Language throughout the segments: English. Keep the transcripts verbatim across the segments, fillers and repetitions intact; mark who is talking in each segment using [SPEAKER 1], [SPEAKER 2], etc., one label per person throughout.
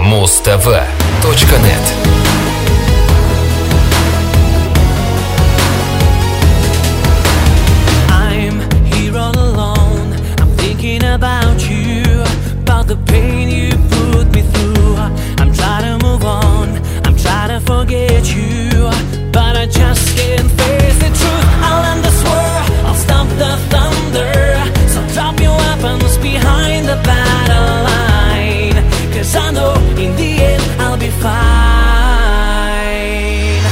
[SPEAKER 1] муз тэ вэ точка нет.
[SPEAKER 2] About you, about the pain you put me through. I'm trying to move on, I'm trying to forget you, but I just can't face the truth. I'll end this war, I'll stop the thunder. So drop your weapons behind the battle line, 'cause I know in the end I'll be fine.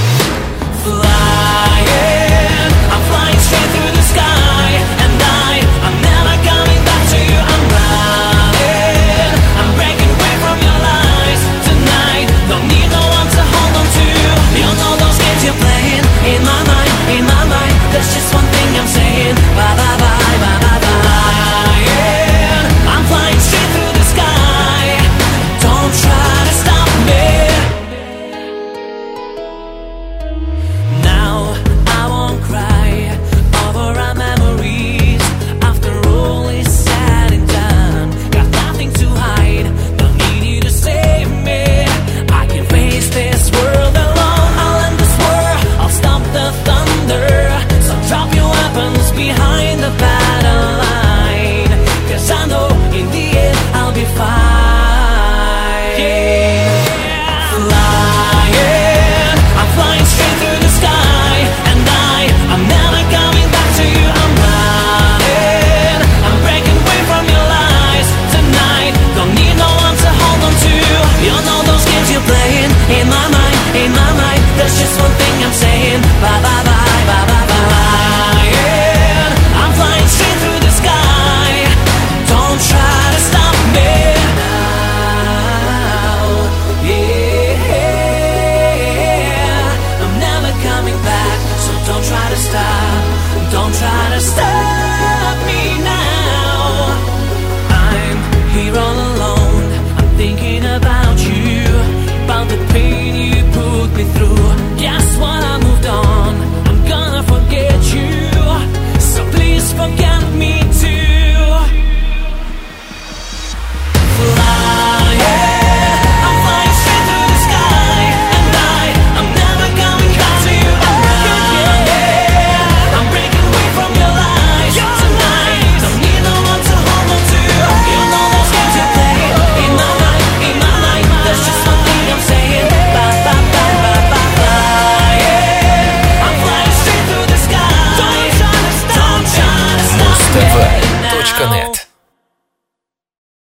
[SPEAKER 2] Flying, I'm flying straight through the sky, and I, I'm never coming back to you. I'm running, I'm breaking away from your lies tonight. Don't need no one to hold on to. You know those games you're playing in my mind, in my mind. There's just one thing I'm saying. Bye bye bye bye bye bye. Yeah, I'm flying straight through the sky. Don't try to stop me. Now I won't cry over our memories. After all is said and done, got nothing to hide. Don't need you to save me. I can face this world alone. I'll end this war, I'll stop the thunder. So drop your weapons behind the battle line, 'cause I know in the end I'll be fine. Yeah. Flying, I'm flying straight through the sky, and I, I'm never coming back to you. I'm running, I'm breaking away from your lies tonight. Don't need no one to hold on to. You know those games you're playing in my mind, in my mind. There's just one thing I'm saying. Bye bye bye bye bye bye. Yeah, I'm flying straight through the sky. Don't try to stop me now. Yeah, I'm never coming back, so don't try to stop. Don't try to stop me now. I'm here all alone, I'm thinking about you, about the pain you put me through. Guess what, I moved on, I'm gonna forget you, so please forget me too. Flying, I'm flying straight through the sky, and I, I'm never coming back to you. I'm running, I'm breaking away from your lies tonight. Don't need no one to hold on to. You know those games you play in my mind, in my mind. There's just one thing I'm saying. Bye bye bye bye bye bye. Yeah, I'm flying straight through the sky. Don't try to stop, don't try to stop
[SPEAKER 1] муз тэ вэ
[SPEAKER 2] me
[SPEAKER 1] точка нет.
[SPEAKER 2] now.